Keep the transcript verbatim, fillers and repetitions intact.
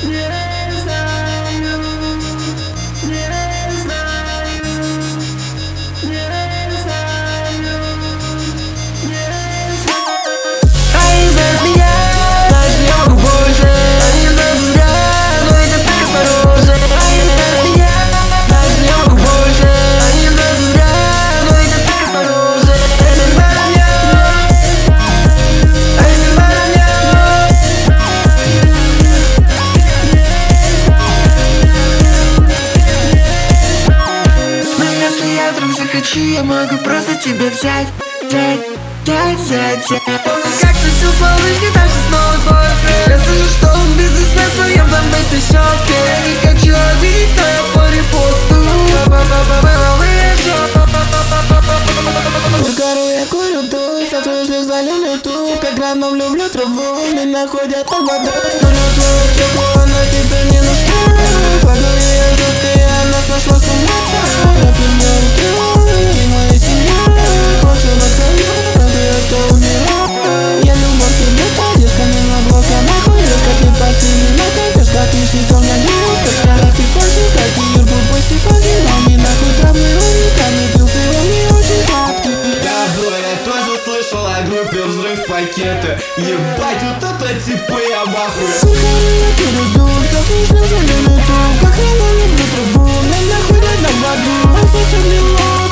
Я могу просто тебя взять, взять, взять, взять, взять. Как ты все полышки, дальше снова твой френд. Я слышу, что он бизнесмен в своем забытой щелке. Я не хочу обидеть, но я по репосту. Сигару я курю душ, а твой шлюх залил ютуб. Как граном люблю траву, меня ходят под водой. Нулю твою тепло, она тебе не нужна. В голове я жуткая, она сошла с ума. Я пьяную пью. Я любовь тебе поддержками на блоке нахуй. Как ты пассивный на кайф, как ты снизу меня не упасть. Как ты фальши, как ты юрбу пусть и фазилами. Нахуй травмы уникальный, пил ты он не очень сладкий. Да, бро, я тоже слышал о группе «Взрыв пакета». Ебать, вот это типа я в ахуе. Сухари я перейду, заслышно залил ютуб. Как рано люблю трубу, меня ходят на воду. Он слышит лило.